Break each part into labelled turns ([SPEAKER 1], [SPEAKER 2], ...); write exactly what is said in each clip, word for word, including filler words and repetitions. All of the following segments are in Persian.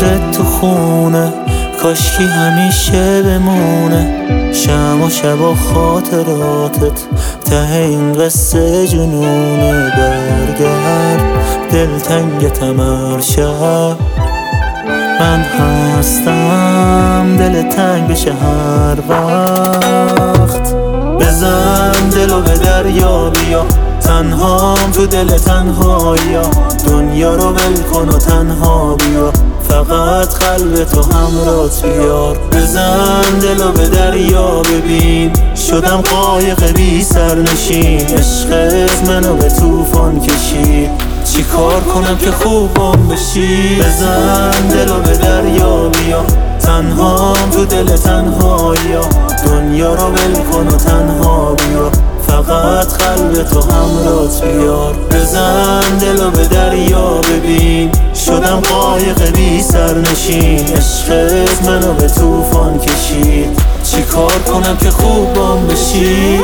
[SPEAKER 1] عشقت تو خونه، کاشکی همیشه بمونه. شم و شب و خاطراتت ته این قصه جنونه. برگرد دلتنگتم هر شب، من هستم دل تنگ بشه هر وقت. بزن دلو به دریا بیا، تنهام تو دل تنهایی، دنیا رو ول کن و تنها بیا، فقط قلب تو همراهت بیار. بزن دلو به دریا ببین، شدم قایق بی سرنشین. عشقت منو به طوفان کشید، چی کار کنم که خوبم بشی؟ بزن دلو به دریا بیا، تنهام تو دل تنهایی، دنیا رو ول کن و تنها بیا، فقط قلب تو همراهت بیار. بزن دلو به دریا ببین، شدم قایق بی سرنشین. عشقت منو به طوفان کشید، چی کار کنم که خوبم بشی؟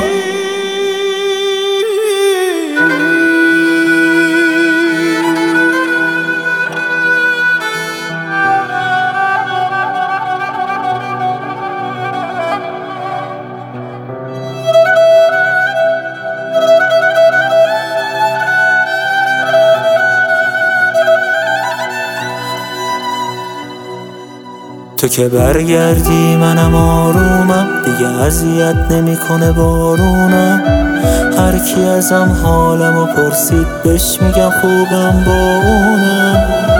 [SPEAKER 1] تو که برگردی منم آرومم، دیگه اذیت نمیکنه بارونم. هر کی ازم حالمو پرسید بهش میگم خوبم با اونم.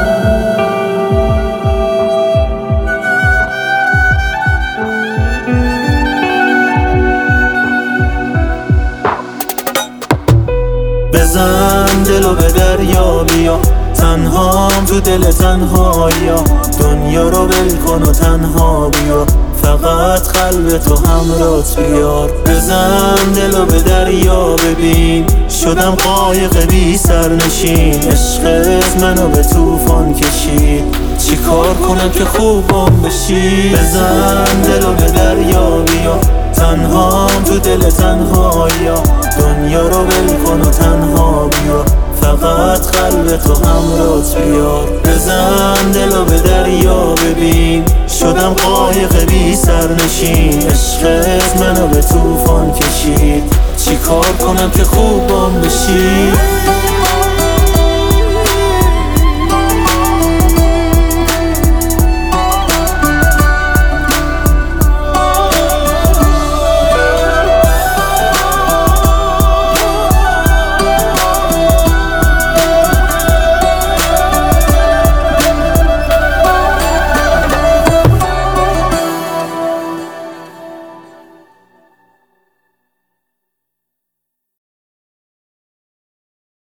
[SPEAKER 1] بزن دلو به دریا بیا، تنهام تو دل تنهایی، دنیا رو ول کن و تنها بیا، فقط قلب تو همراهت بیار. بزن دلو به دریا ببین، شدم قایق بی سرنشین. عشقت منو به طوفان کشید، چی کار کنم که خوبم بشی؟ بزن دلو به دریا بیا، تنهام تو دل تنهایی، دنیا رو ول کن و تنها بیا، فقط قلب تو همراهت بیار. بزن دلو به دریا ببین، شدم قایق بی سرنشین. عشقت منو به طوفان کشید، چی کار کنم که خوبم بشی؟